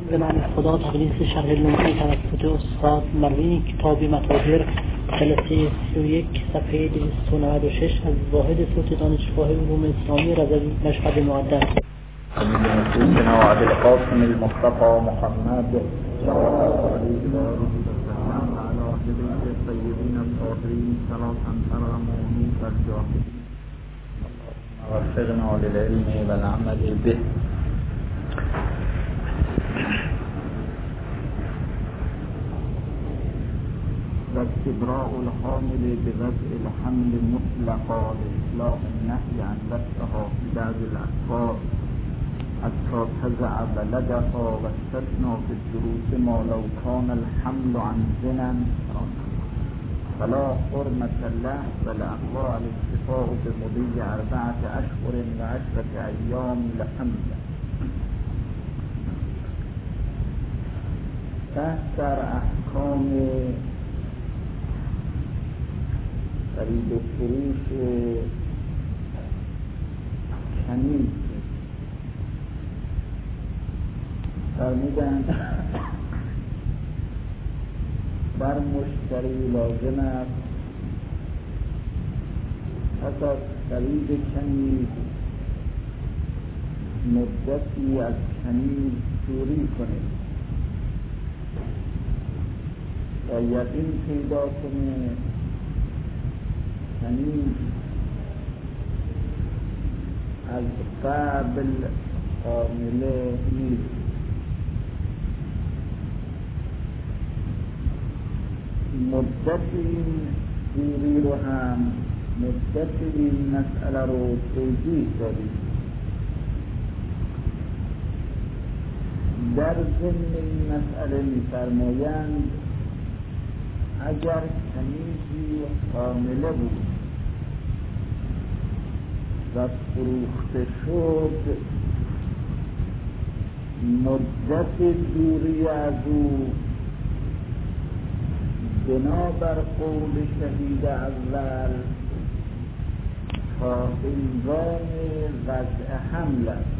به معنی خدا تقلیص شرح الممکن توسط استاد مروی کتاب مطابر جلسه 31 صفحه 296 از واحد صوت دانشگاه علوم اسلامی رضوی مشهد معدل. نفوسنا وعبد القاسم المصطفى محمد صلى الله عليه وسلم على جبريل الطيبين الطاهرين صلاة ترحمني فالجاهدين وفقنا للعلم والعمل به. واستبراء الحامل بوضع الحمل مطلقا لإصلاح النهي عن وضعها في بعض الأسفار حتى تضع بلدها واستثنى في الدروس ما لو كان الحمل عن زنا فلا حرمة له والأقوى الاكتفاء بمضي 4 أشهر و10 أيام لحمله. بحث در احکام خرید و فروش کنیز فرمودند بر مشتری لازم است پس از خرید کنیز مدتی از کنیز دوری کنید و یقین پیدا کنه کنیز از قبل حامله نیست. مدت این دوری رو هم مدت این مسئله رو توضیح داریم. در ضمن این مسئله می‌فرمایند اگر کنیزی حامله بود و فروخته شد مدت دوری از او بنابر قول شهید اول تا هنگام وضع حمل است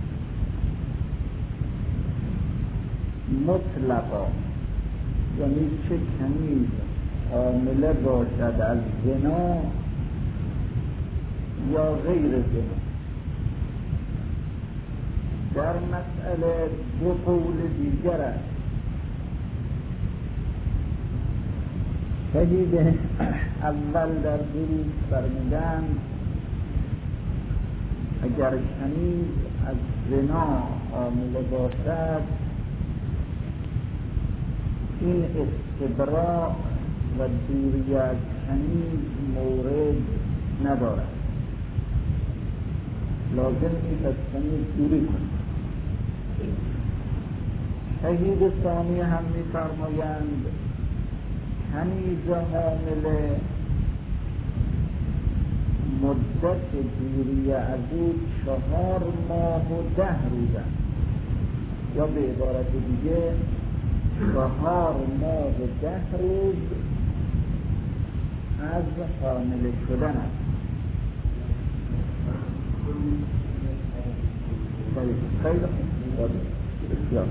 مطلقا، یعنی چه کنیز حامله باشد از زنا یا غیر زنا. در مسئله 2 قول دیگر است. شهید اول در دروس فرمودند اگر کنیز از زنا حامله باشد این استبراء و دوری از کنیز مورد ندارد، لازم نیست از کنیز دوری کنید. شهید ثانی هم می‌فرمایند کنیز حامله مدت دوری از او 4 ماه و 10 روز است، یا به عبارت دیگه 4 ماه و 10 روز از حامله شدن است. خیلی بسیار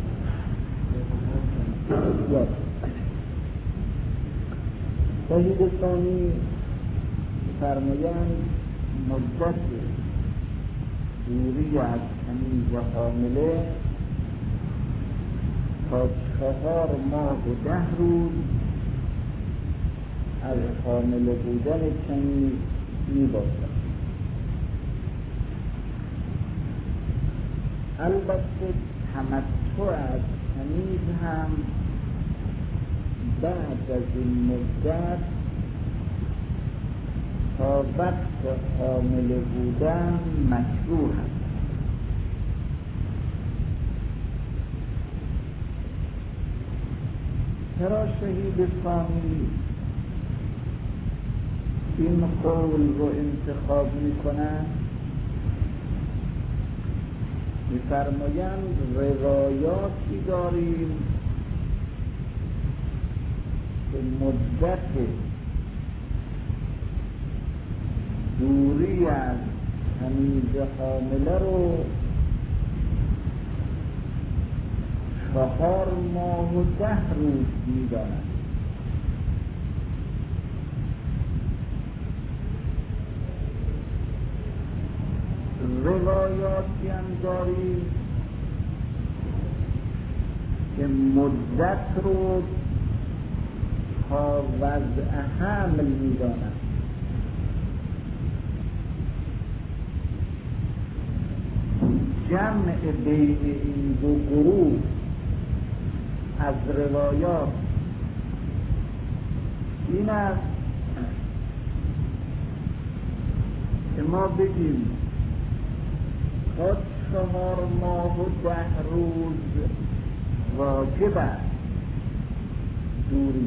شهید ثانی فرمایند مدت دوری از کنیز حامله تا 4 ماه و 10 روز از حامله بودن کنیز میباشد. البته تمتع از کنیز هم بعد از این مدت تا وقت حامله بودن مشروع است. چرا شهید ثانی این قول رو انتخاب میکنن؟ میفرمایند روایاتی داریم که مدت دوری از کنیز حامله رو 4 ماه و 10 روز می‌داند. روایاتی هم داریم که مدت رو تا وضع حمل می‌داند. جمع بین این دو گروه از روایات این است که ما بگیم تا 4 ماه و 10 روز واجب است دوری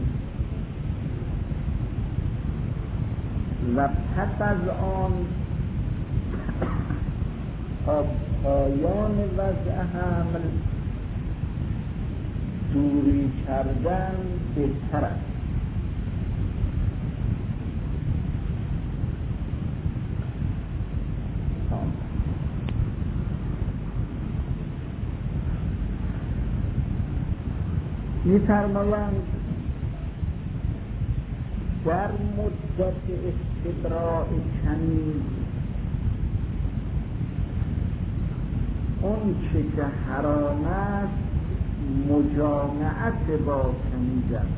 و پس از آن تا پایان وضع حمل دوری کردن بهتر است. می‌فرمایند در مدت استبراء کنیز اون چه که حرام است مجامعت با کنیز است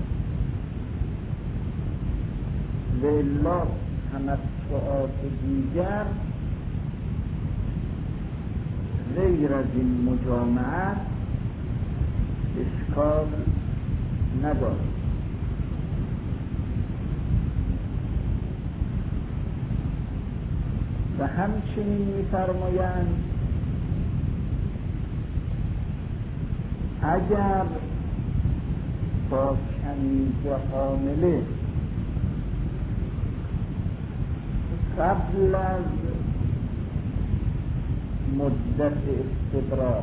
و الا تمتعات دیگر غیر از این مجامعت اشکال ندارد. و همچنین می‌فرمایند اگر با کنیز حامله قبل از مدت استبراء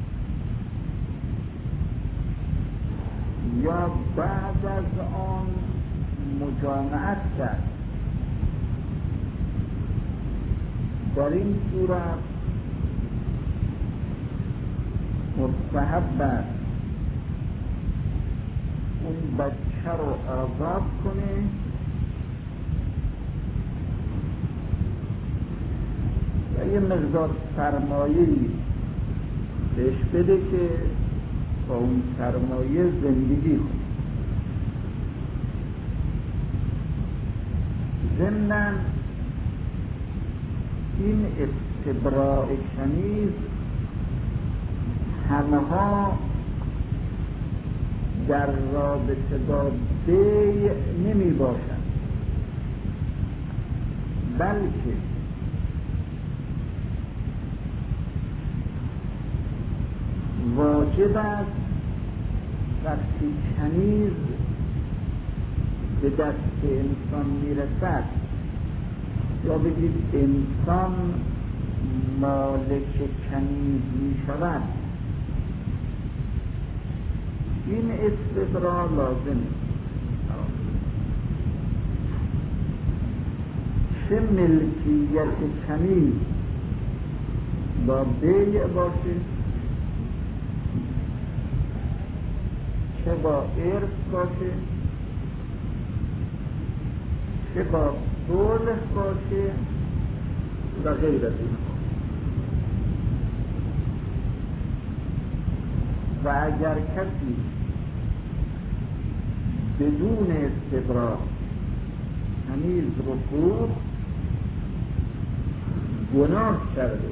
یا بعد از آن مجامعت کرد، در این صورت مستحب است اون بچه رو آزاد کنه و یه مقدار سرمایه‌ای بهش بده که با اون سرمایه زندگی کنه. ضمناً این استبراء کنیز همه ها در رابطه با بیع نمی باشند، بلکه واجب است وقتی کنیز به دست انسان میرسد یا بگید انسان مالک کنیز میشود، این استبراء لازم چه ملکیت کنیز با بیع باشه چه با ارث باشه چه با صلح باشه و غیر از این. و اگر کسی بدون استبراء کنیز رو فروخت گناه کرده،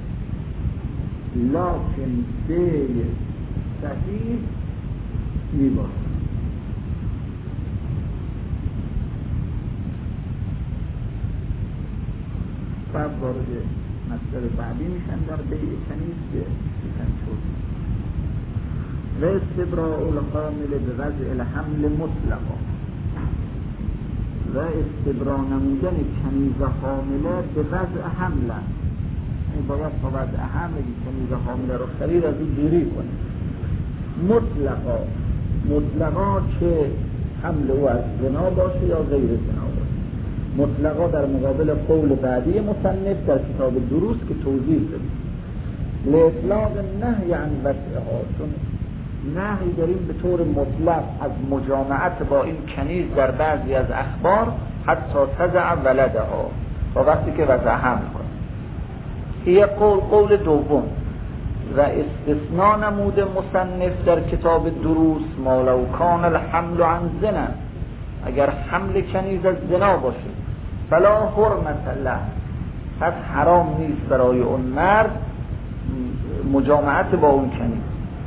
لکن بیع صحیح میباشد. بعد وارد مسئله بعدی میشن در بیع کنیز که میشن شد و استبراء الحامل به وضع الحمل مطلقا و استبراء نمودن کنیز حامله به وضع حمل است. این باید با وضع حمل کنیز حامله رو خرید از این دوری کنه مطلقا چه حمل او از زنا باشه یا غیر زنا باشه. مطلقا در مقابل قول بعدی مصنف در کتاب دروس که توضیح دادیم، لإطلاق النهی عن وضعها، چون نهی داریم به طور مطلق از مجامعت با این کنیز در بعضی از اخبار حتی تضع ولدها، تا وقتی که وضع حمل کنه. این قول دوم و استثناء نموده مصنف در کتاب دروس ما لو کان الحمل عن زنا، اگر حمل کنیز از زنا باشه فلا حرمت له، پس حرام نیست برای اون مرد مجامعت با اون کنیز.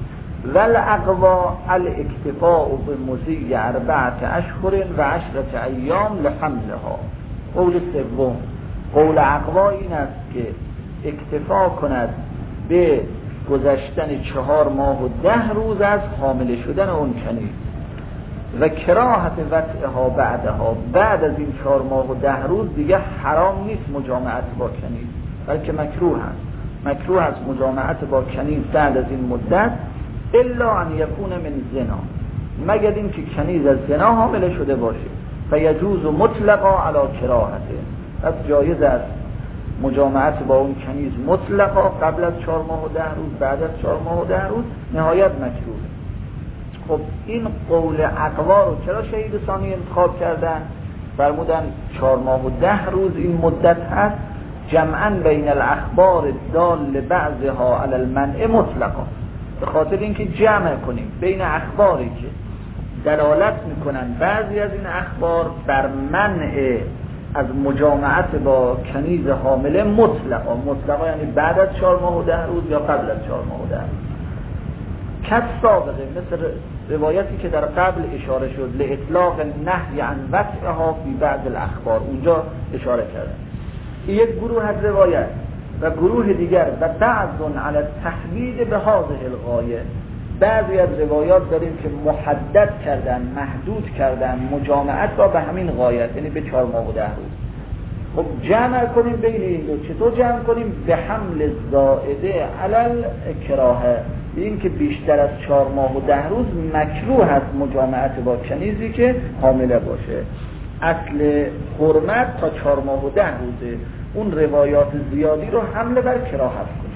والاقوا الاکتفاء بمضی 4 اشهر و 10 ایام لحملها. قول سوم، قول اقوا این است که اکتفا کند به گذشتن 4 ماه و 10 روز از حامل شدن اون کنیز و کراهت وطئها بعدها، بعد از این 4 ماه و 10 روز دیگه حرام نیست مجامعت با کنیز، بلکه مکروه است. مکروه است مجامعت با کنیز بعد از این مدت، الا ان یکون من زنا، مگر این که کنیز از زنا حامل شده باشه، فیجوز مطلقا علی کراهته، پس جایز است مجامعت با اون کنیز مطلقا قبل از 4 ماه و 10 روز، بعد از 4 ماه و 10 روز نهایت مکروه. خب این قول اقوا رو چرا شهید ثانی انتخاب کردن؟ فرمودن 4 ماه و 10 روز این مدت هست، جمعا بین الاخبار دال بعضها علی المنع مطلقا، به خاطر اینکه جمع کنیم بین اخباری که دلالت میکنن بعضی از این اخبار بر منع از مجامعت با کنیز حامله مطلقا یعنی بعد از 4 ماه و 10 روز یا قبل از 4 ماه و 10 روز. کس سابقه، مثل روایتی که در قبل اشاره شد، لاطلاق نهی عن وطئها فی بعض الاخبار، اونجا اشاره کردن. یک گروه از روایت و گروه دیگر و بعض علی التحدید به هذه الغایه، بعضی از روایات داریم که محدد کردن، محدود کردن مجامعت را به همین غایت، یعنی به 4 ماه و 10 روز. خب جمع کنیم بین این دو، چطور جمع کنیم؟ به حمل زائده علی الکراهه، این که بیشتر از 4 ماه و 10 روز مکروه هست مجامعت با کنیزی که حامله باشه. اصل حرمت تا 4 ماه و 10 روزه، اون روایات زیادی رو حمله بر کراهت کنیم.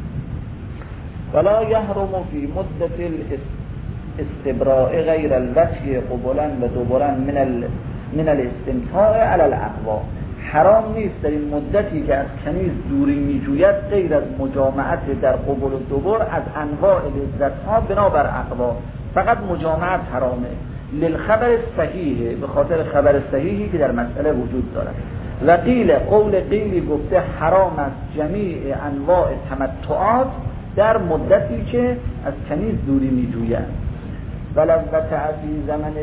ولا یحرم فی مدت الاستبراء غیر الوطی قبلا و دبرا من الاستمتاع علی الاقوا، حرام نیست در این مدتی که از کنیز دوری میجوید غیر از مجامعت در قبل و دبر از انواع لذت‌ها بنابر اقوا، فقط مجامعت حرامه. للخبر صحیحه، به خاطر خبر صحیحی که در مسئله وجود دارد. و قیل، قول قیلی گفته حرام است جمیع انواع تمتعات در مدتی که از کنیز دوری میجوید. ولذت فی زمن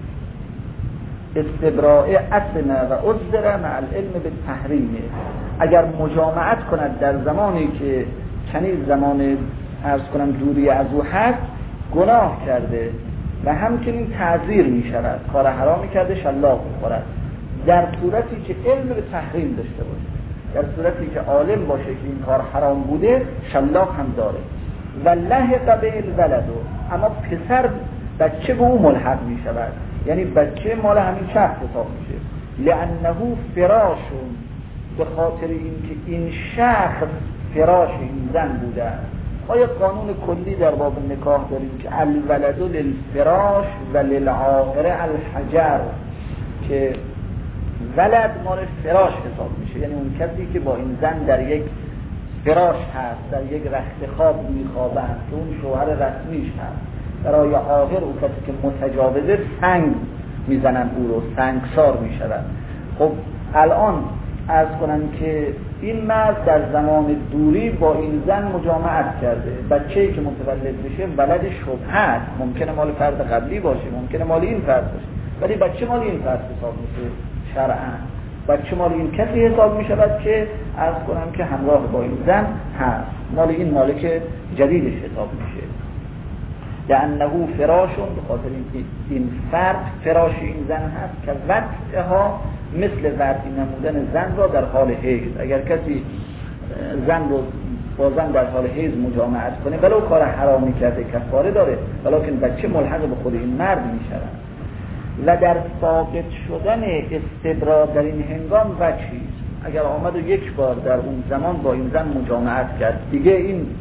استبراء اسمه و عذر مع العلم بالتحریم، اگر مجامعت کند در زمانی که کنیز زمان عرض کنم دوری از او هست، گناه کرده و همچنین تعذیر می شود، کار حرامی کرده، شلاق می‌خورد، در صورتی که علم به تحریم داشته باشه، در صورتی که عالم باشه که این کار حرام بوده، شلاق هم داره. و لحق به الولد، اما پسر بچه به او ملحق می شود، یعنی بچه مال همین شخص حساب میشه. لانه فراشون، به خاطر اینکه این شخص فراش این زن بوده. آیا قانون کلی در باب نکاح داریم که الولد للفراش و للعاهره الحجر، که ولد مال فراش حساب میشه، یعنی اون کسی که با این زن در یک فراش هست، در یک رخت خواب میخوابند که اون شوهر رسمیش هست. برای عاهر او کسی که متجاوزه سنگ میزنن، او رو سنگسار میشود. خب الان عرض کنم که این مرد در زمان دوری با این زن مجامعت کرده، بچه‌ای که متولد بشه ولد شبهه است، ممکنه مال فرد قبلی باشه، ممکنه مال این فرد باشه، ولی بچه مال این فرد حساب میشه شرعاً. بچه مال این کسی حساب میشود که عرض کنم که همراه با این زن هست، مال این مالک جدیدش حساب میشه. لانه فراشون، به خاطر اینکه این فرد فراش این زن هست، که وطئها مثل وطئی نمودن زن را در حال حیض. اگر کسی زن رو با زن در حال حیض مجامعت کنه، ولو کار حرامی کرده کفاره داره، ولیکن بچه ملحق به خود این مرد میشود. و در ساقط شدن استبرا در این هنگام وجهی، اگر آمد و یک بار در اون زمان با این زن مجامعت کرد، دیگه این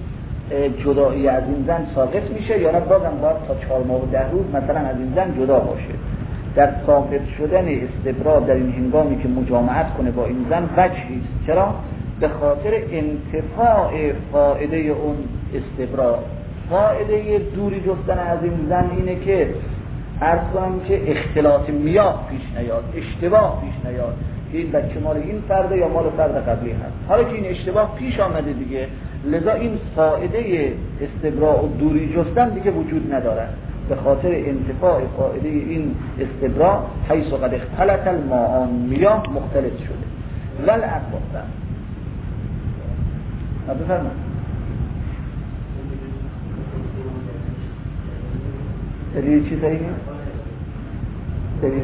جدایی از این زن ساقط میشه یا نه بازم باید تا 4 ماه و 10 روز مثلا از این زن جدا باشه. در ساقط شدن استبرا در این هنگامی که مجامعت کنه با این زن وجهی است. چرا؟ به خاطر انتفاع فائده اون استبرا. فائده دوری جستن از این زن اینه که عرض کنم که اختلاط میاه پیش نیاد، اشتباه پیش نیاد که این بچه مال این فرده یا مال فرد قبلی هست. حالا که این اشتباه پیش آمده دیگه، لذا این فائده استبرا و دوری جستن دیگه وجود نداره. به خاطر انتفاع فائده این استبرا حیث قد اختلط الماء، میاه مختلط شده. ول اقوام بفرمایید. دلیل چی صحیحه؟ دلیل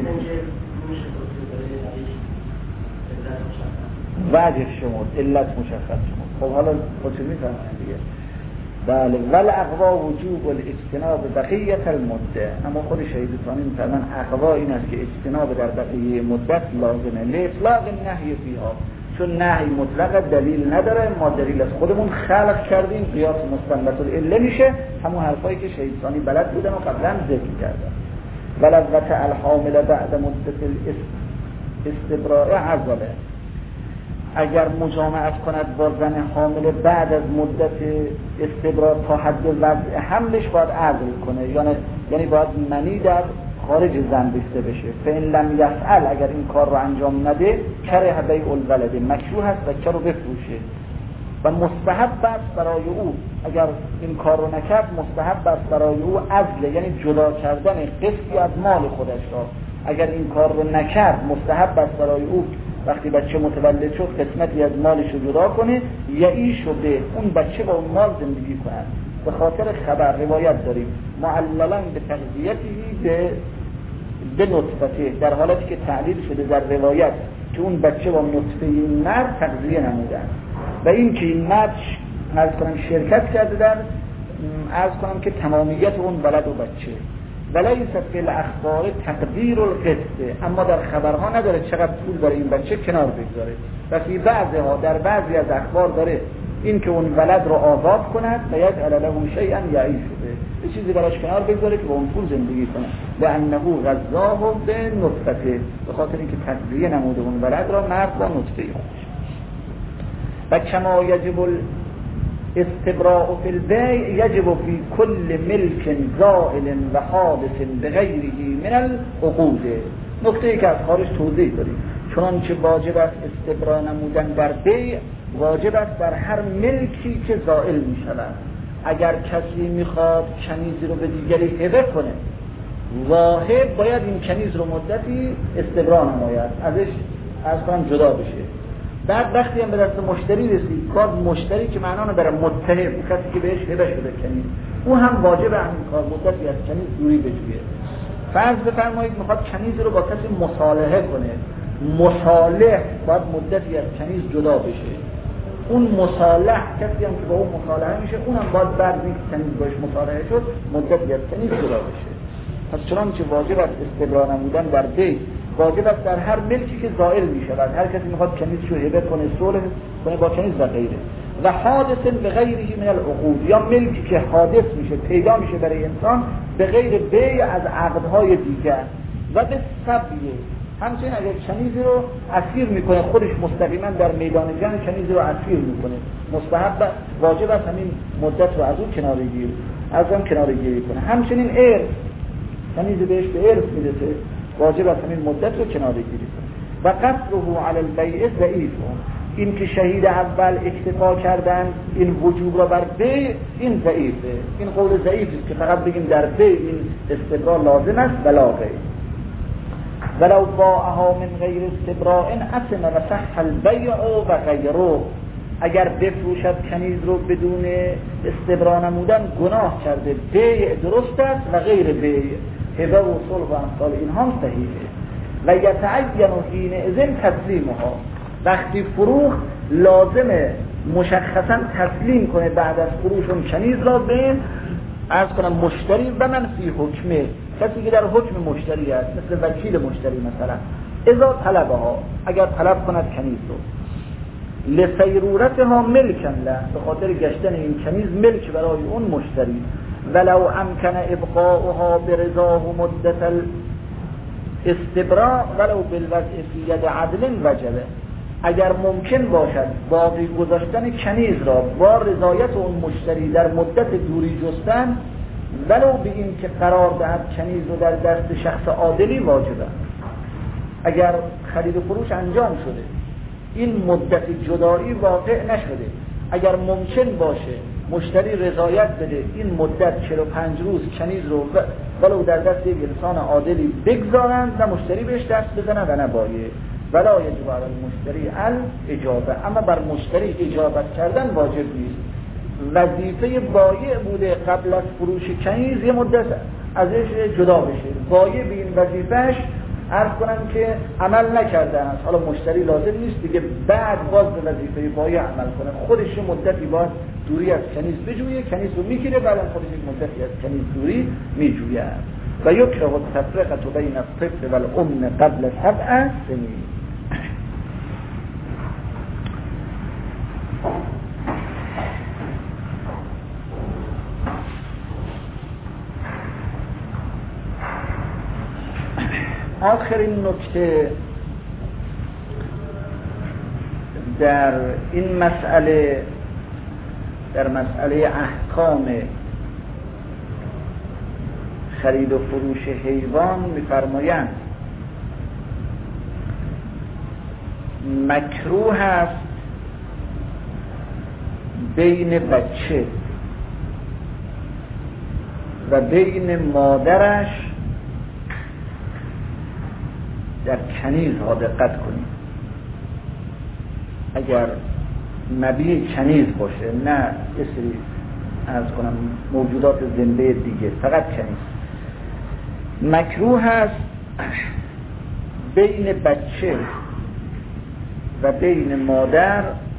وجه شما علت مشخص شما. خب حالا خودت میفهمید دیگه. بله. ول اقوا وجوب الاجتناب بقیت المده. اما خود شهید ثانی میفرمان اقوا این است که اجتناب در بقیه مدت لازمه لاطلاق النهی فیها، چون نهی مطلق دلیل نداره، ما دلیل از خودمون خلق کردیم، قیاس مستنبط العله میشه، همون حرفایی که شهید ثانی بلد بودن و قبلا ذکر کردن. ولوت الحامل بعد مدت الاستبراء عضله، اگر مجامعت کند با زن حامل بعد از مدت استبراء تا حد وضع حملش باید عزل کنه، یعنی باید منی در خارج زن بسته بشه. فإن لم یفعل، اگر این کار رو انجام نده، کره بیع الولد، مکروه است بچه رو بفروشه و مستحب است برای او. اگر این کار رو نکرد مستحب است برای او عزل، یعنی جدا کردن قسطی از مال خودش را. اگر این کار رو نکرد مستحب است برای او وقتی بچه متولد شد قسمتی از مالش رو جدا کنه، یعیش به اون بچه با اون مال زندگی کنه. به خاطر خبر روایت داریم معللا به تغذیته به نطفته، در حالتی که تعلیل شده در روایت که اون بچه با نطفه این مرد تغذیه نمودن و این که این مرد عرض کنم شرکت کرده در عرض کنم که تمامیت اون ولد و بچه. ولیس فی الاخبار تقدیر القسط، اما در خبرها نداره چقدر پول برای این بچه کنار بگذاره. و فی بعضها، در بعضی از اخبار داره این که اون ولد رو آزاد کند و یجعل له شیئا یعیش به، یه چیزی براش کنار بگذاره که با اون پول زندگی کنه. لانه غذاه به نطفته، به خاطر اینکه تغذیه نموده اون ولد را مرد با نطفه خودش. و کما یجب استبراء فی البیع یجب فی کل ملک زائل و حادث بغیره من العقود. نکته ای که از خارج توضیح داریم، چنانچه واجب است استبراء نمودن در بیع، واجب است بر هر ملکی که زائل می شود. اگر کسی میخواد کنیزی رو به دیگری هبه کنه، واهب باید این کنیز رو مدتی استبراء نماید، ازش از کنم جدا بشه. بعد وقتی هم به دست مشتری رسید، باز مشتری که معنانه بره متهم، کسی که بهش هبه شده کنیز، او هم واجب همین کار مدتی از کنیز دوری بجویه. فرض بفرمایید میخواد کنیز رو با کسی مصالحه کنه، مصالح باید مدتی از کنیز جدا بشه. اون مصالح کسی هم که با اون مصالحه میشه، اونم باید بعد اینکه کنیز باش مصالحه شد مدتی از کنیز جدا بشه. پس چنانچه واجب است استبراء نمودن در بیع، واجب است در هر ملکی که زائل می شود. هر کسی میخواد کنیزشو هبه کنه، صلح کنه با کنیز و غیره. و حادث به غیره من العقود، یا ملکی که حادث میشه، پیدا میشه برای انسان به غیر بیع از عقدهای دیگر. و به سبیه، همچنین اگر کنیزی رو اسیر میکنه، خودش مستقیما در میدان جنگ کنیزی رو اسیر میکنه، مستحب واجب است همین مدت رو از اون کناره‌گیری کنه. همچنین ارث، کنیزی بهش به ارث میرسه، واجب است همین مدت رو کناره‌گیری کنه. و قصره علی البیع ضعیف، این که شهید اول اکتفا کردن این وجوب را بر بیع، این ضعیفه. این قول ضعیف است که فقط بگیم در بیع این استبراء لازم است ولا غیر. ولو باعها من غیر استبراء اثم و صح البیع و غیره، اگر بفروشد کنیز رو بدون استبراء نمودن گناه کرده، بیع درست است و غیر بیع، هبه و صلح و امثال اینها هم صحیحه. و یتعین حینئذ تسلیمها، وقتی فروخت لازمه مشخصا تسلیم کنه بعد از فروش اون کنیز را به عرض کنم مشتری و من فی حکمه، کسی که در حکم مشتری است، مثل وکیل مشتری مثلا، اذا طلبها، اگر طلب کند کنیز رو. لسیرورتها ملکن له، به خاطر گشتن این کنیز ملک برای اون مشتری. ولو امکن ابقاؤها برضاه مدت الاستبراء ولو بالوضع فی ید عدل وجبه. اگر ممکن باشد باقی گذاشتن کنیز را با رضایت اون مشتری در مدت دوری جستن، ولو به این که قرار دهد کنیز رو در دست شخص عادلی واجبه. اگر خرید و فروش انجام شده این مدت جدایی واقع نشده، اگر ممکن باشه مشتری رضایت بده این مدت 45 روز کنیز رو ولو در دست یک انسان عادلی بگذارند، نه مشتری بهش دست بزنه و نه بایع. ولا یجب علی المشتری الاجابه، اما بر مشتری اجابت کردن واجب نیست. وظیفه بایع بوده قبل از فروش کنیز یه مدت ازش جدا بشه، بایع به این وظیفهش عرض کنم که عمل نکرده است، حالا مشتری لازم نیست دیگه بعد باز به وظیفه بایع عمل کنه، خودش مدتی باز دوری از کنیز بجویه، کنیز رو میگیره، بعد خودش یک مدتی از کنیز دوری میجویه. و یکره التفرقه بین الطفل و الام قبل 7 سنین. آخرین نکته در این مسئله، در مسئله احکام خرید و فروش حیوان می‌فرمایند مکروه است بین بچه و بین مادرش در کنیز ها دقت کنید. اگر نبی کنیز باشه، نه یه سری از کنم موجودات زنده دیگه، فقط کنیز، مکروه است بین بچه و بین مادر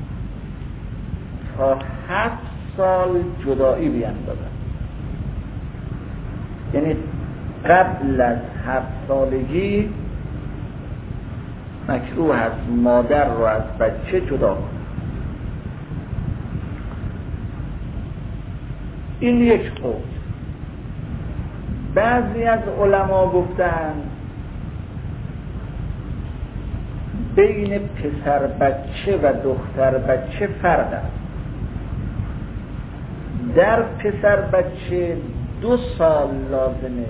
تا 7 سال جدایی بیندازن. یعنی قبل از 7 سالگی مکروه است مادر رو از بچه جدا کنه. این یک قول. بعضی از علما گفتن بین پسر بچه و دختر بچه فرق است. در پسر بچه 2 سال لازمه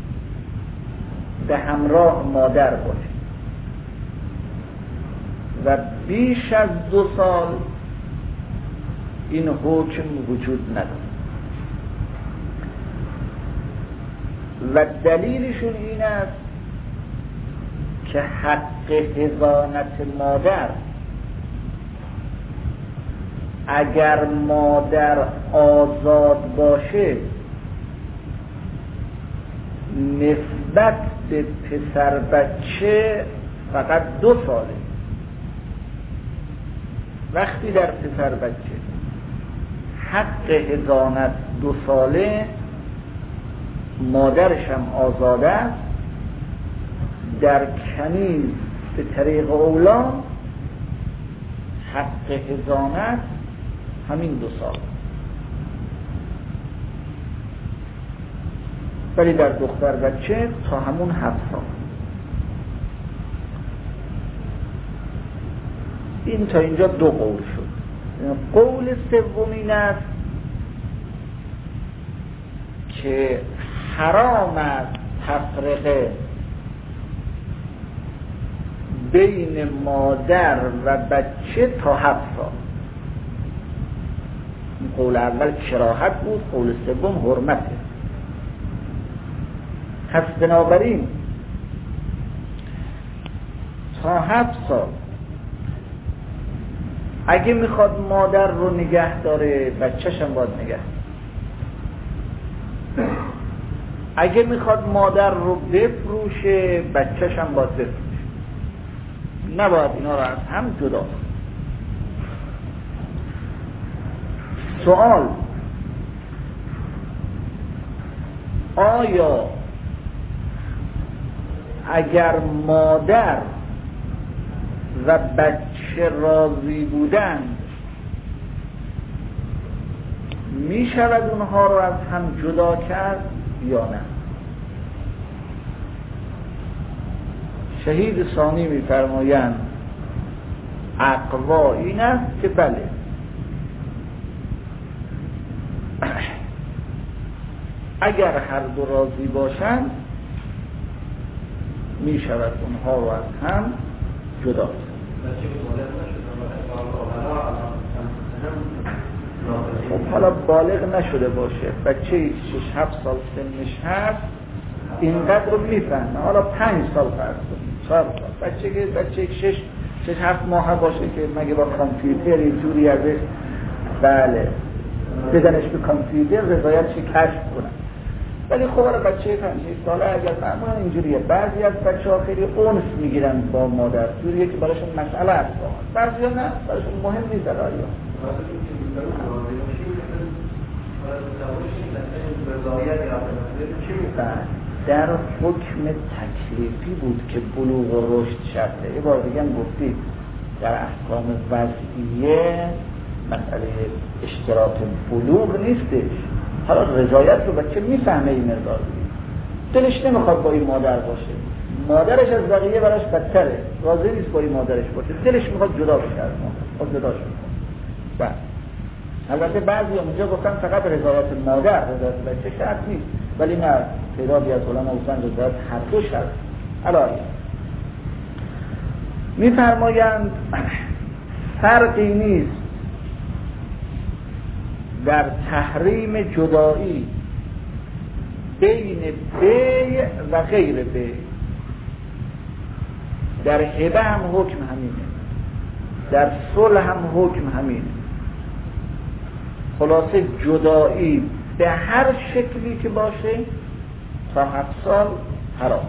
به همراه مادر باشه و بیش از 2 سال این حکم وجود نداره. و دلیلشون این است که حق حضانت مادر، اگر مادر آزاد باشه نسبت به پسر بچه فقط 2 ساله. وقتی در پسر بچه حق حضانت 2 ساله، مادرش هم آزاده است، در کنیز به طریق اولا حق حضانت همین 2 سال، ولی در دختر بچه تا همون 7 سال. این تا اینجا 2 قول شد. قول سوم این است که حرام است تفرقه بین مادر و بچه تا 7 سال. قول اول کراهت بود، قول سوم حرمته. پس بنابراین تا 7 سال اگه میخواد مادر رو نگه داره، بچه‌ش هم باید نگه. اگه میخواد مادر رو بفروشه، بچه‌ش هم باید بفروشه. نباید اینا رو از هم جدا کنه. سوال: آیا اگر مادر و بچه که راضی بودند می شود اونها رو از هم جدا کرد یا نه؟ شهید ثانی می فرمایند اقوا این است که بله، اگر هر دو راضی باشند می شود اونها رو از هم جدا کرد. خب حالا بالغ نشده باشه، بچه 6-7 سال سنش هست اینقدر رو میفهمه، حالا 5 سال فرض کنیم 4 سال، بچه 6-7 ماه باشه که مگه با کامپیوتر یه جوری ازش بله بدنش به کامپیوتر رضایتش کشف کنن. ولی خب حالا بچه 5-6 ساله اگر معمولا اینجوریه، بعضی از بچه‌ها خیلی اونس میگیرن با مادر، جوریه که براشون مسئله است، بعضیا نه، براشون مهم نیست. در حکم تکلیفی بود که بلوغ و رشد شرطه. یه بار دیگه هم گفتید در احکام وضعیه مسئله اشتراط بلوغ نیستش. حالا رضایت رو بچه میفهمه این مقدار، دلش نمیخواد با این مادر باشه، مادرش از بقیه براش بدتره، راضی نیست با این مادرش باشه، دلش میخواد جدا بشه از مادر، جدا شد. البته بعضی اونجا گفتن فقط رضایت مادر، رضایت بچه شرط نیست، ولی نه، تعدادی از علما گفتن رضایت هر دو شرط. علایه میفرمایند فرقی نیست در تحریم جدایی بین بیع و غیر بیع. در هبه هم حکم همینه، در صلح هم حکم همینه. خلاصه جدایی به هر شکلی که باشه تا 7 سال حرام.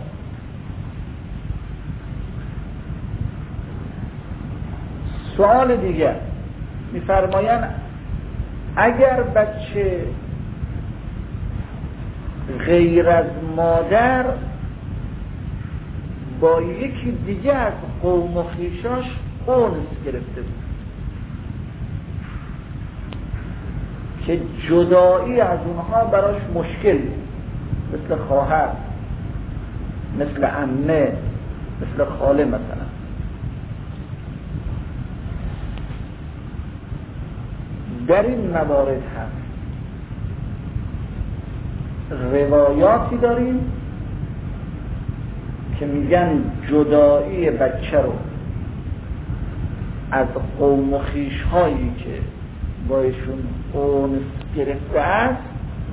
سوال دیگر میفرمایند اگر بچه غیر از مادر با یکی دیگه از قوم و خویشاش اونس گرفته بود که جدایی از اونها براش مشکل بود، مثل خواهر، مثل عمه، مثل خاله مثلا، در این موارد هم روایاتی داریم که میگن جدایی بچه رو از قوم و خویش هایی که با ایشون اونس گرفته است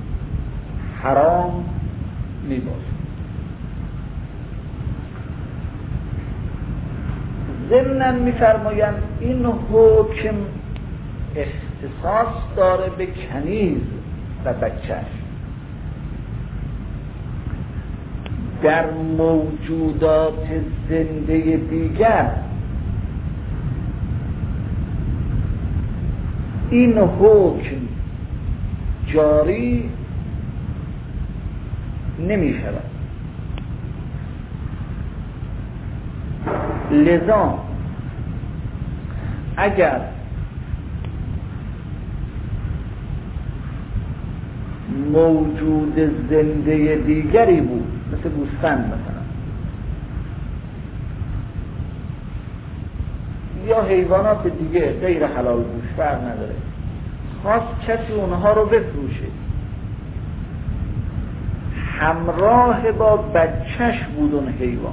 حرام میباشه. ضمناً میفرمایند این حکم اختصاص داره به کنیز و بچهش. در موجودات زنده دیگر این حکم جاری نمی شود. لذا اگر موجود زنده دیگری بود، مثل گوسفند مثلا، یا حیوانات دیگه غیر حلال گوشت، فرق نداره، خواست کسی اونها رو بفروشه، همراه با بچهش بود اون حیوان،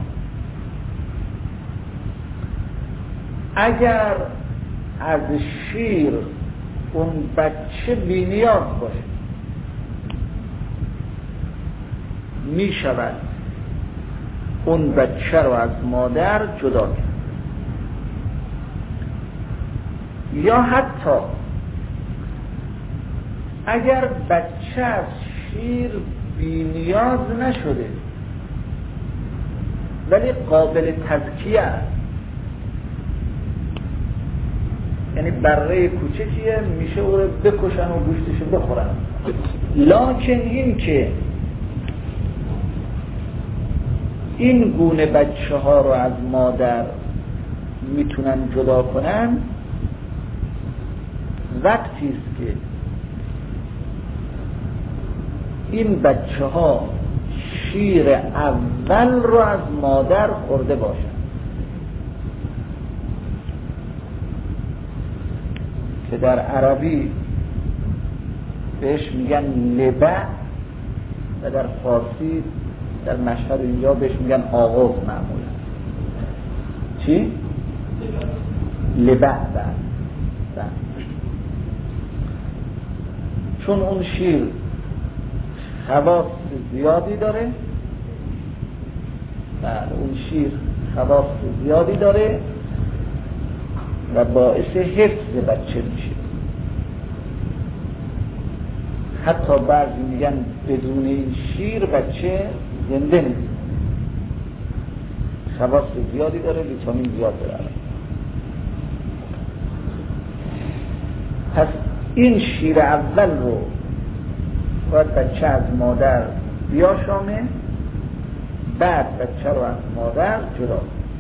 اگر از شیر اون بچه بی‌نیاز باشه می شود اون بچه رو از مادر جدا کرد. یا حتی اگر بچه از شیر بی‌نیاز نشده ولی قابل تزکیه است، یعنی بره کوچکیه میشه او رو بکشن و گوشتش رو بخورن، لکن این که این گونه بچه ها رو از مادر میتونن جدا کنن وقتی است که این بچه ها شیر اول رو از مادر خورده باشن که در عربی بهش میگن لبع و در فارسی در مشهد اینجا بهش میگن آغاز معمولا. چی؟ لبع. چون اون شیر خواص زیادی داره و باعث حفظ بچه میشه. حتی بعضی میگن بدون این شیر بچه زنده نمیشه. خواص زیادی داره، ویتامین زیاد داره. پس این شیر اول رو باید بچه از مادر بیاشامه، بعد بچه رو از مادر جدا.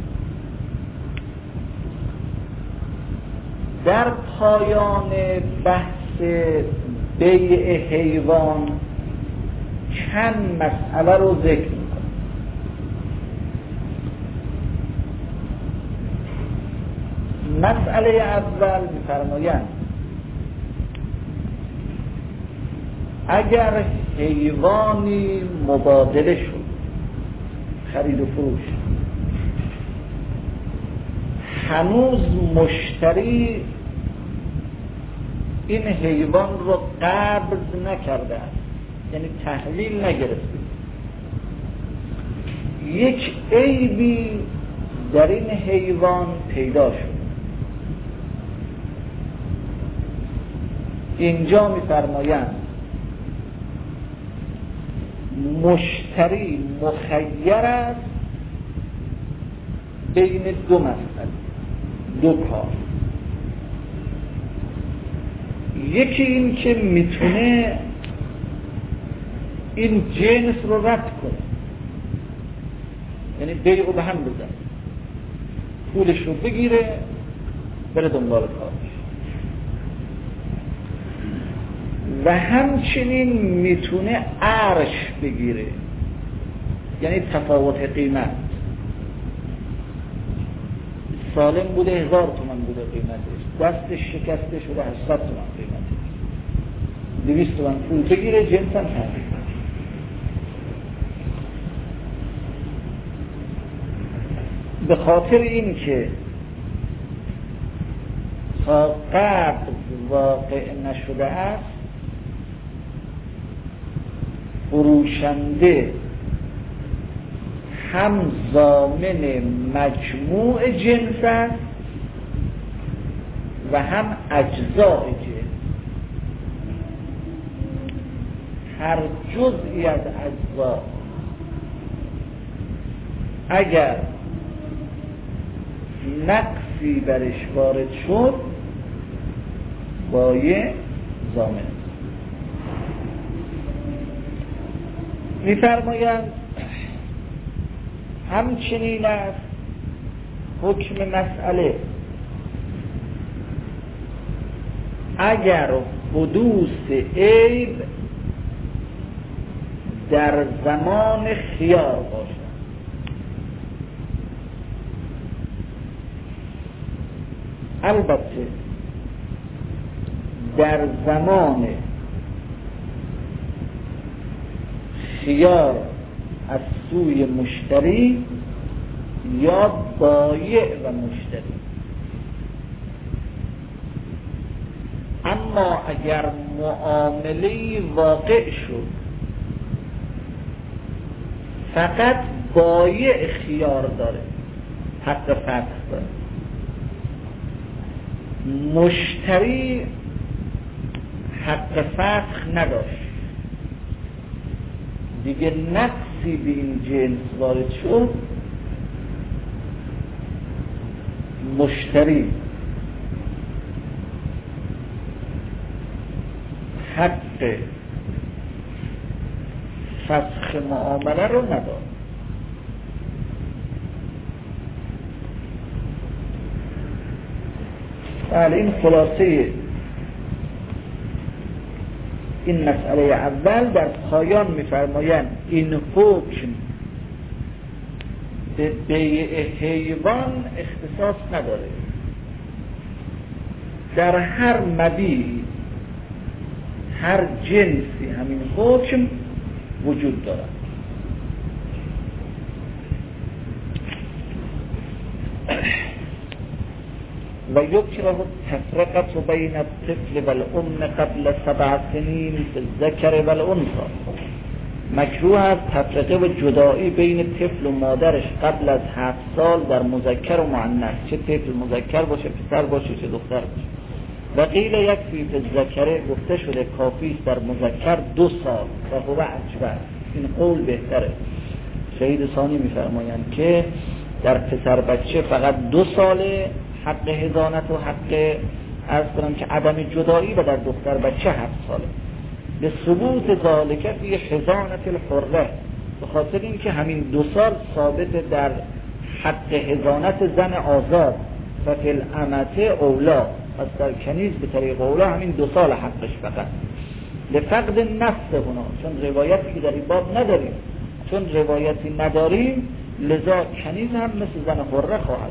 در پایان بحث بیع حیوان چند مسئله رو ذکر میکنه. مسئله اول میفرمایند اگر حیوانی مبادله شد، خرید و فروش، هنوز مشتری این حیوان رو قبض نکرده است، یعنی تحویل نگرفته، یک عیبی در این حیوان پیدا شد، اینجا می‌فرمایند مشتری مخیر است بین دو مسئله، دو کار. یکی این که میتونه این جنس رو رد کنه، یعنی بیعو به هم بزن، پولش رو بگیره بره دنبال کارش، و همچنین میتونه عرش بگیره، یعنی تفاوت قیمت. سالم بوده 1000 تومان بوده قیمتش، دستش شکسته شده 800 تومان قیمتش، 200 تومان پول بگیره، جنس هم تغییر کنه. به خاطر این که تا قبض واقع نشده است، فروشنده هم ضامن مجموع جنس است و هم اجزاء جنس. هر جزئی از اجزا اگر نقصی برش وارد شد بایع ضامن. می‌فرمایند همچنین است حکم مسئله اگر حدوث عیب در زمان خیار باشد. البته در زمان خیار از سوی مشتری یا بایع و مشتری. اما اگر معامله واقع شد فقط بایع خیار داره، حق فتح داره، مشتری حق فتح نداشت، دیگه نقصی به این جنس وارد شد، مشتری حق فسخ معامله رو نداره. بله این خلاصه این مسئله اول. در پایان میفرمایند این حکم به بیع حیوان اختصاص نداره، در هر مبیع هر جنسی همین حکم وجود دارد. و یکره تفرقه بین الطفل و الام قبل 7 سنین فی الذکر و الانثی. مکروه است تفرقه و جدایی بین طفل و مادرش قبل از 7 سال در مذکر و مؤنث، چه طفل مذکر باشه پسر باشه چه دختر باشه. و قیل یکفی فی الذکر، گفته شده کافی است در مذکر 2 سال و هو اجبر، این قول بهتره. شهید ثانی میفرمایند که در پسر بچه فقط 2 ساله حق حضانت و حق عرض کنم که عدم جدایی، و در دختر بچه 7 ساله. به ثبوت ذالک فی حضانت الحره، به خاطر اینکه همین 2 سال ثابت در حق حضانت زن آزاد و فی الامته اولا، پس در کنیز به طریق اولا همین 2 سال حقش فقط. لفقد نفس هنا، چون روایتی که در این باب نداریم، چون روایتی نداریم لذا کنیز هم مثل زن حره خواهد.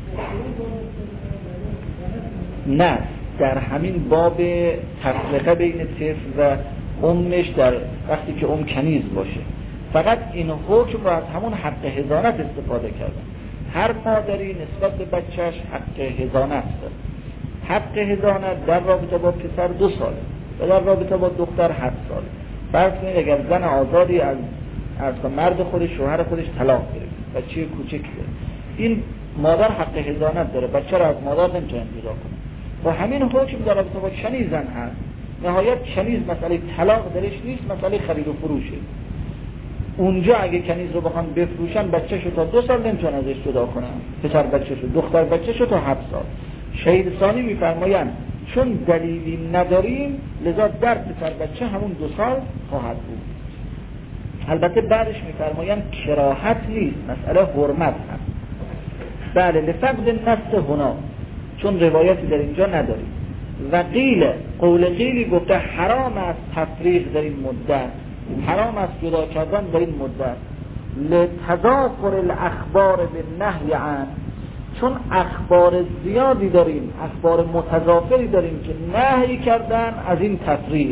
نه، در همین باب تفرقه بین طفل و امش در وقتی که کنیز باشه، فقط این حکم رو از همون حق حضانت استفاده کردن. هر مادری نسبت به بچهش حق حضانت داره. حق حضانت در رابطه با پسر 2 ساله و در رابطه با دختر 7 ساله. فرض کنید اگر زن آزادی از مرد خودش شوهر خودش طلاق گرفت، بچه کوچک داره، این مادر حق حضانت داره، بچه رو از مادر نمیتونه جدا کنه. و همین حکم در رابطه با کنیزن هست. نهایت کنیز مسئله طلاق درش نیست، مسئله خرید و فروشه. اونجا اگه کنیز رو بخوان بفروشن بچه‌شو تا 2 سال نمیتونن ازش جدا کنن، پسر بچه‌شو، دختر بچه‌شو تا 7 سال. شهید ثانی میفرمایند چون دلیلی نداریم لذا در پسر بچه همون 2 سال خواهد بود. البته بعدش میفرمایند کراهت نیست، مسئله حرمت هست. بله، لفقد نفس هنا، چون روایتی در اینجا نداریم. و قیل، قول قیلی گفته حرام است تفریق در این مدت، حرام است جدا کردن در این مدت. لتضافر الاخبار بالنهی عن، چون اخبار زیادی داریم، اخبار متضافری داریم که نهی کردن از این تفریق.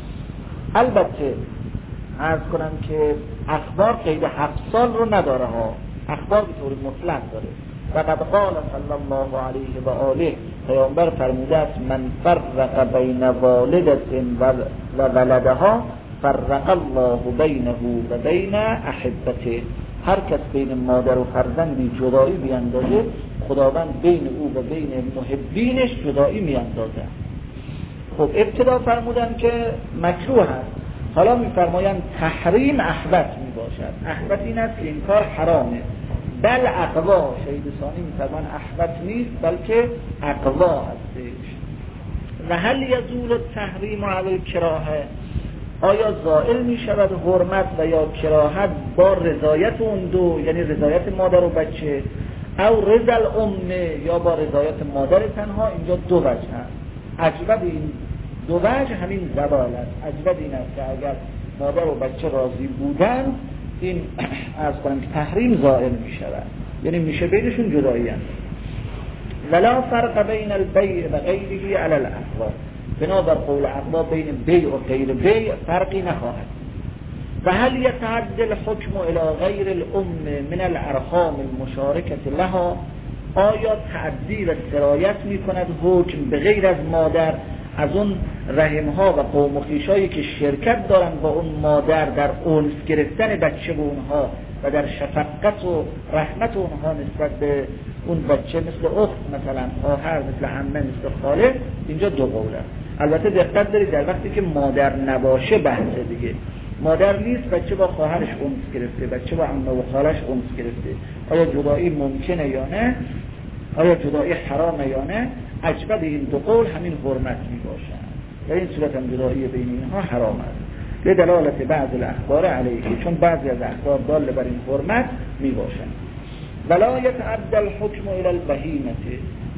البته عرض کنم که اخبار قید 7 سال رو نداره ها، اخبار به طور مطلق داره. و قد قال صلی الله علیه و آله، پیامبر فرموده است من فرق بین والدة و ولدها فرق الله بینه و بین احبته. هر کس بین مادر و فرزندی جدایی بیاندازه، خداوند بین او و بین محبینش جدایی میاندازه. خب ابتدا فرمودن که مکروه هست، حالا میفرمایند تحریم احبت میباشد. احبت این است که این کار حرامه. بل اقوا، شهید ثانی میفرمان احبت نیست بلکه اقوا هستش. و هل یزول التحریم علی الکراهه، آیا زائل می شود حرمت و یا کراهت با رضایت اون دو، یعنی رضایت مادر و بچه، او رضا الام، یا با رضایت مادر تنها؟ اینجا 2 وجه هست. اجود این 2 وجه همین زوال است. اجود این است که اگر مادر و بچه راضی بودن، این از کنم که تحریم زائل می شود، یعنی میشه بینشون جدایی هست. ولا فرق بین البیع و غیره علی الاحوال، بنابر قول اقوا بین بیع و غیر بیع فرقی نخواهد. و هل یتعدى الحکم الى غیر الام من الارحام المشارکه لها، آیا تعدی و سرایت می کند حکم به غیر از مادر، از اون رحمها و قوم و خویشایی که شرکت دارن با اون مادر در انس گرفتن بچه به اونها و در شفقت و رحمت اونها نسبت به اون بچه، مثل اخت مثلا، خواهر، مثل عمه، مثل خاله؟ اینجا 2 قوله. البته دقت دارید در وقتی که مادر نباشه بحثه دیگه. مادر نیست، بچه با خواهرش انس گرفته، بچه با عمه و خالش انس گرفته، آیا جدایی ممکنه یا نه؟ آیا جدایی حرامه یا نه؟ اجبد این 2 قول همین حرمت می باشن. در این صورت هم جدایی بین اینها حرام است، به دلالت بعض الاخبار علیه، چون بعضی از اخبار دال بر این حرمت می باشن. ولا یتعدى الحکم الى البهیمه،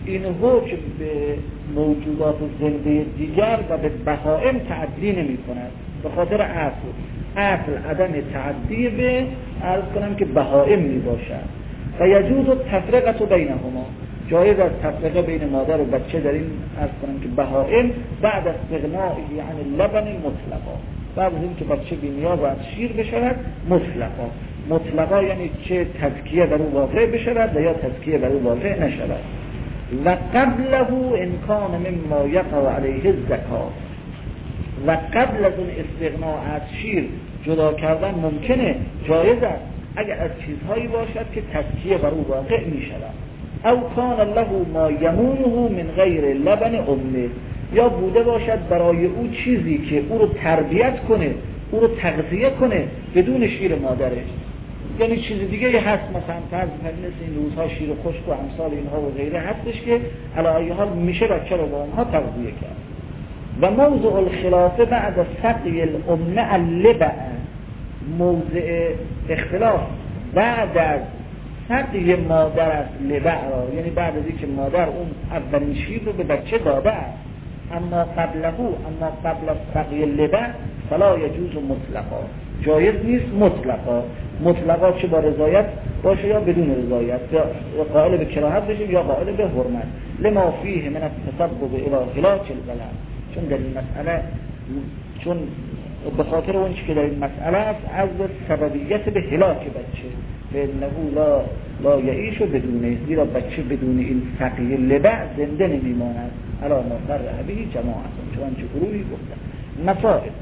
این حکم به موجودات زنده دیگر و به بهائم تعدی نمی کند به خاطر اصل عدم تعدی به عرض کنم که بهائم می باشد و یجوز التفرقه بینهما جایز از تفرقه بین مادر و بچه در این عرض کنم که بهائم بعد از استغناء یعنی لبن مطلقا بعد از این که بچه بی‌نیاز از شیر بشود مطلقا یعنی چه تزکیه بر او واقع بشود و یا تزکیه بر او واقع نشود و قبله ان کان مما یقع علیه الزکات و قبل از اون استغناء از شیر جدا کردن ممکنه جایز است اگر از چیزهایی باشد که تزکیه بر او واقع می شود او کان له ما یمونه من غیر لبن امه یا بوده باشد برای او چیزی که او رو تربیت کنه او رو تغذیه کنه بدون شیر مادرش یعنی چیز دیگه هست مثلا فرض مثل این روزها شیر خشک و امثال اینها و غیره هستش که علی ای حال میشه بچه رو با اونها تغذیه کرد و موضع الخلاف بعد سقی الامه اللبن موضع اختلاف بعد از سقی مادر از لبن را یعنی بعد از اینکه مادر اون اولین شیر رو به بچه داده است اما قبل از سقی لبن فلا یجوز مطلقا جایز نیست مطلقا چه با رضایت باشه یا بدون رضایت یا قائل به کراهت بشه یا قائل به حرمت لما فیه من التسبب الى هلاک الولد چون در این مسئله چون به خاطر اون چیزی که در این مسئله است از سببیت به هلاک بچه فانه لا یعیش بدونه زیرا بچه بدون این سقی لبن زنده نمیماند علی ما فرح به جماعت چون گروهی گفتن مسائل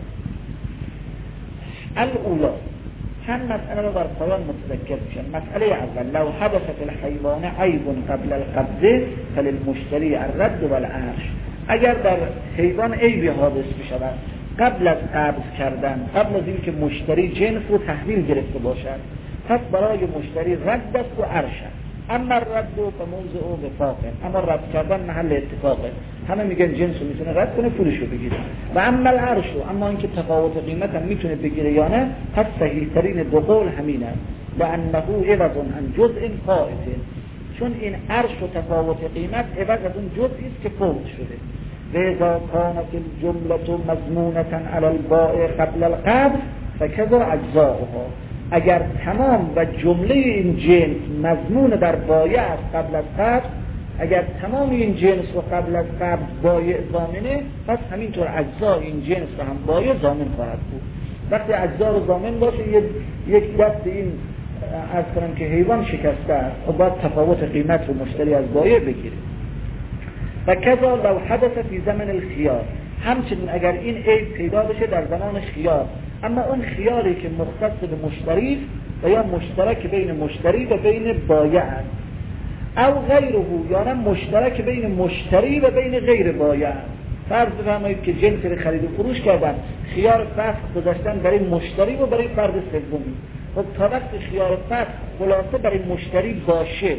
الاولا چند مسئله رو بر پایان متذکر میشن مسئله اول لو حدثت الحیوان عیب قبل القبض فللمشتری الرد والعرش اگر در حیوان عیبی حادث بشود قبل از قبض کردن قبل از اینکه مشتری جنس رو تحویل گرفته باشد پس برای مشتری رد است و عرش اما رد و موضع و وفاقه اما رد کردن محل اتفاقه همه میگن جنس رو میتونه رد کنه پولش رو بگیره و اما العرش اما اینکه تفاوت قیمت هم میتونه بگیره یا نه پس صحیح ترین دو قول همینه لانه عوض عن جزء فائت چون این عرش و تفاوت قیمت عوض از اون جزئی است که فوت شده و اذا كانت الجمله مضمونه على البائع قبل القبض فكذا اجزاؤها اگر تمام و جمله این جنس مضمون در بایع است قبل از قبض اگر تمام این جنس رو قبل از قبض بایع ضامنه پس همینطور اجزای این جنس رو هم بایع ضامن خواهد بود وقتی اجزا رو ضامن باشه یک دست این از کنم که حیوان شکسته است و باید تفاوت قیمت رو مشتری از بایع بگیره و کذا لو حدث فی زمن الخیار همچنین اگر این عیب پیدا بشه در زمان خیار اما اون خیاری که مختص به مشتری و یا مشترک بین مشتری و بین بایع است او غیره یا نه مشترک بین مشتری و بین غیر بایع فرض بفرمایید که جنس رو خرید و فروش کردن خیار فسخ گذاشتن برای مشتری و برای فرد سومی خب تا وقتی خیار فسخ خلاصه برای مشتری باشه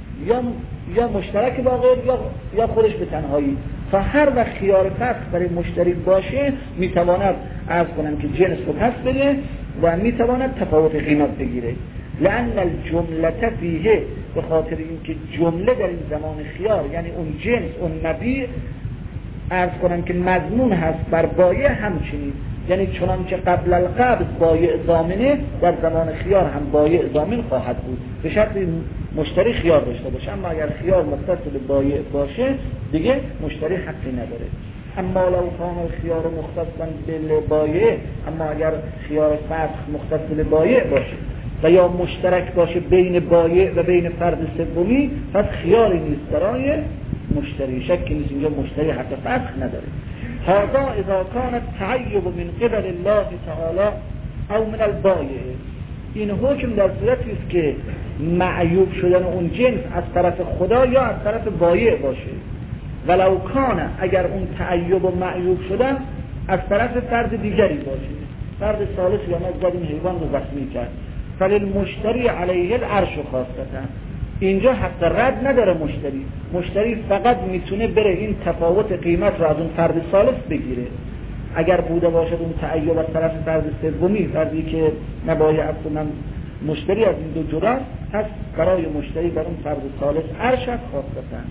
یا مشترک با غیر یا خودش به تنهایی تا هر وقت خیار فسخ برای مشتری باشه میتواند عرض کنم که جنس رو پس بده و میتواند تفاوت قیمت بگیره لأن الجمله فیه به خاطر اینکه جمله در این زمان خیار یعنی اون جنس اون مبیع عرض کنم که مضمون هست بر بایع همچنین یعنی چنانچه قبل القبض بایع ضامنه در زمان خیار هم بایع ضامن خواهد بود به شرط مشتری خیار داشته باشه اما اگر خیار مختص به بایع باشه دیگه مشتری حقی نداره اما لو کان الخیار مختصا بالبایع اما اگر خیار فسخ مختص به بایع باشه و یا مشترک باشه بین بایع و بین فرد سومی پس خیاری نیست برای مشتری شکی نیست اینجا مشتری حق فسخ نداره هذا اذا كان التعیب من قبل الله تعالی او من البایع این حکم در صورتی است که معیوب شدن اون جنس از طرف خدا یا از طرف بایع باشه ولو کان اگر اون تعیب و معیوب شدن از طرف فرد دیگری باشه فرد ثالث یا مزد این حیوان رو زخمی کرد فللمشتری علیه العرش خاصتا اینجا حق رد نداره مشتری فقط میتونه بره این تفاوت قیمت رو از اون فرد ثالث بگیره اگر بوده باشد اون تعیب از طرف فرد سومی فردی که نباید اصلا مشتری از این دو جدا هست برای مشتری بر اون فرد ثالث عرش خاصتا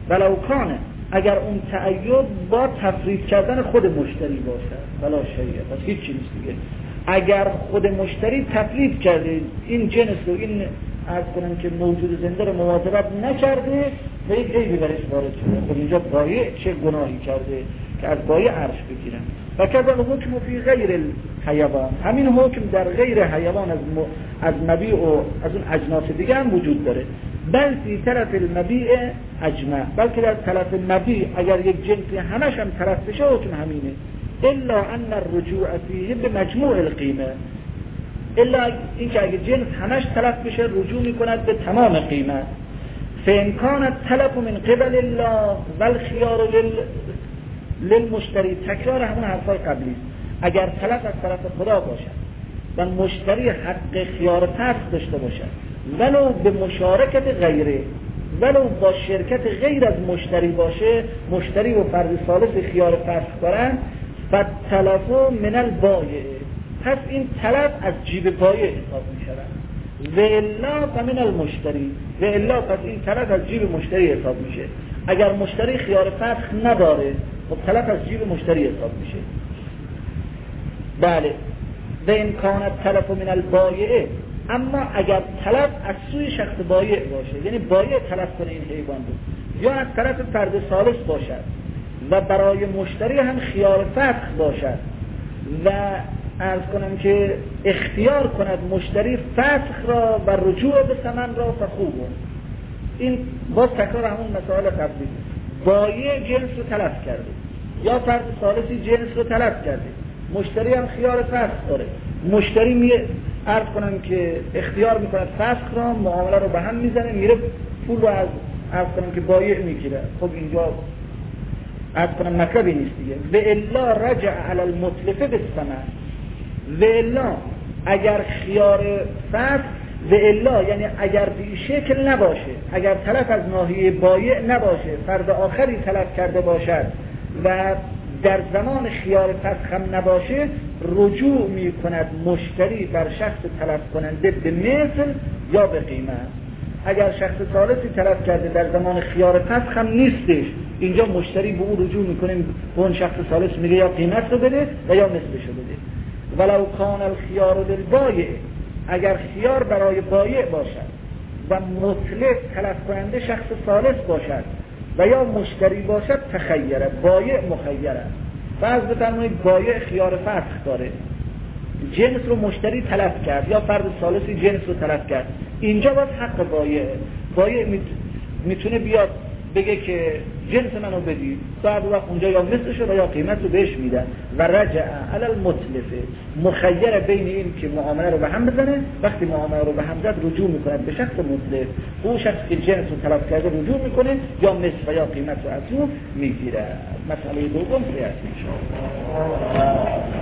ولو کانه اگر اون تعیب با تفریط کردن خود مشتری باشد ولا شیء، پس هیچ چیز دیگه. اگر خود مشتری تفریط کرده این جنس رو، این عرض کنم که موجود زنده رو مواظبت نکرده و یک عیبی برش وارد شده، خب اینجا بایع چه گناهی کرده که از بایع عرش بگیرن. و کذا الحکم فی غیر الحیوان، همین حکم در غیر حیوان از مبیع و از اون اجناس دیگه هم وجود داره. بل فی طرف المبیع اجمع، بلکه در طرف مبیع اگر یک جنسی همش هم طرف بشه حکم همینه. الا ان الرجوع فیه به مجموع القیمه، الا اینکه اگه جنس همش تلف بشه رجوع میکند به تمام قیمت. فان کان التلف من قبل الله والخيار للمشتری، تکرار همون حرفای قبلی. اگر تلف از طرف خدا باشد و مشتری حق خیار فسخ داشته باشد ولو به مشارکت غیره، ولو با شرکت غیر از مشتری باشه، مشتری و فرد ثالث خیار فسخ دارن، فالتلف من البایع، پس این تلف از جیب بایع حساب می شود. و الا فمن المشتری، و الا پس این تلف از جیب مشتری حساب میشه. اگر مشتری خیار فسخ نداره خب تلف از جیب مشتری حساب میشه. بله. و این کان التلف من البایع، اما اگر تلف از سوی شخص بایع باشه، یعنی بایع تلف کنه این حیوان رو، یا از طرف فرد ثالث باشد و برای مشتری هم خیار فسخ باشد و عرض کنم که اختیار کند مشتری فسخ را و رجوع به ثمن را فخوبه. این باز تکرار همون مسائل قبلی، بایع جنس رو تلف کرده یا فرد ثالثی جنس رو تلف کرده، مشتری هم خیار فسخ داره، مشتری عرض کنم که اختیار میکند فسخ را، معامله رو به هم میزنه، میره پول رو از عرض کنم که بایع میگیره. خب اینجا عرض کنم مطلبی نیست دیگه. و الا رجع علی المتلف بالثمن، و الا اگر خیار فسخ، و الا یعنی اگر به شکل نباشه، اگر تلف از ناحیه بایع نباشه، فرد آخری تلف کرده باشد و در زمان خیار فسخ هم نباشه، رجوع می کند مشتری بر شخص تلف کننده به مثل یا به قیمت. اگر شخص ثالثی تلف کرده در زمان خیار فسخ هم نیستش، اینجا مشتری به او رجوع میکنه، به اون شخص ثالث میگه یا قیمت رو بده و یا مثلش رو بده. ولو کان الخیار للبایع، اگر خیار برای بایع باشد و مطلق تلف کننده شخص ثالث باشد و یا مشتری باشد، تخیره، بایع مخیره. فرض بفرمایید بایع خیار فسخ داره، جنس رو مشتری تلف کرد یا فرد ثالثی جنس رو تلف کرد، اینجا باز حق بایع میتونه بیاد بگه که جنس منو بدید، بعد وقت اونجا یا مثلش و یا قیمت رو بهش میدن. و رجع علی المتلف، مخیر بین این که معامله رو به هم بزنه، وقتی معامله رو به هم زد رجوع میکنه به شخص متلف، اون شخص که جنس رو تلف کرده رجوع میکنه یا مثل و یا قیمت رو از اون میگیره. مسئله دوم سیاسی.